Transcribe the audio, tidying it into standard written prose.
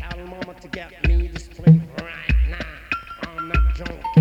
Tell mama to get me this plate right now. I'm not joking.